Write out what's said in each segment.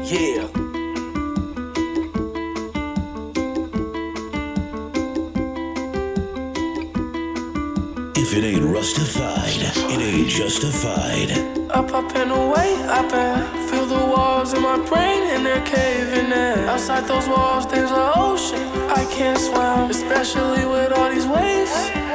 Yeah. If it ain't rustified, it ain't justified. Up and away, up and feel the walls in my brain and they're caving in. Outside those walls, there's an ocean I can't swim, especially with all these waves.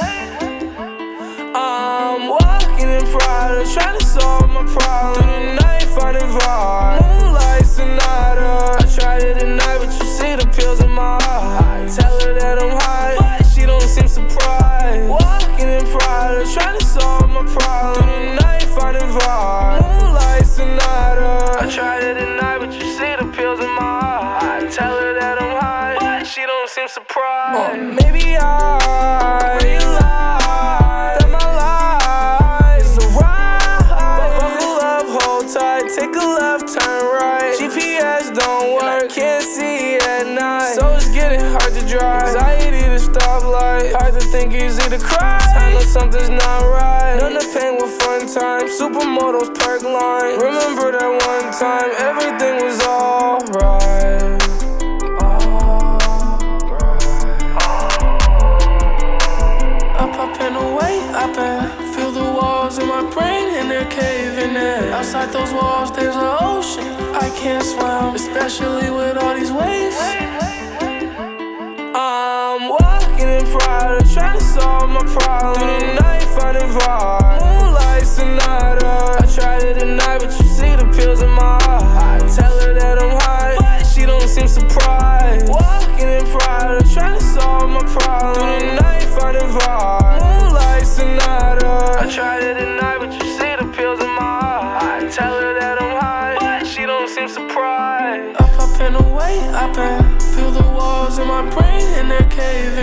I'm walking in pride, trying to solve my problem. Through the night, finding vibe. Moonlight sonata. I tried it at night, but you see the pills in my eye. Tell her that I'm high, but she don't seem surprised. Walking in pride, trying to solve my problem. Through the night, finding vibe. Moonlight sonata. I tried it at night, but you see the pills in my eye. Tell her that I'm high, but she don't seem surprised. Maybe I realize that my life is a ride. Buckle up, hold tight, take a left, turn right. GPS don't work, can't see at night, so it's getting hard to drive. Anxiety to stoplight, hard to think, easy to cry. I know something's not right. None of pain with fun time. Supermodels, perk line. Remember that one time everything was alright. Up and away, up and feel the walls in my brain and they're caving in. Outside those walls, there's an ocean I can't swim, especially with all these waves. I'm walking in pride, trying to solve my problem. Through the night, finding vibe. Moonlight sonata. I tried it at night, but you see the pills in my eye. Tell her that I'm high, but she don't seem surprised. Walking in pride, trying to solve my problem. Through the night, finding vibe. Moonlight sonata. I tried it at night, but you see the pills in my eye. Tell her that I'm high, but she don't seem surprised. Up and away, up and feel the walls in my brain and they're caving.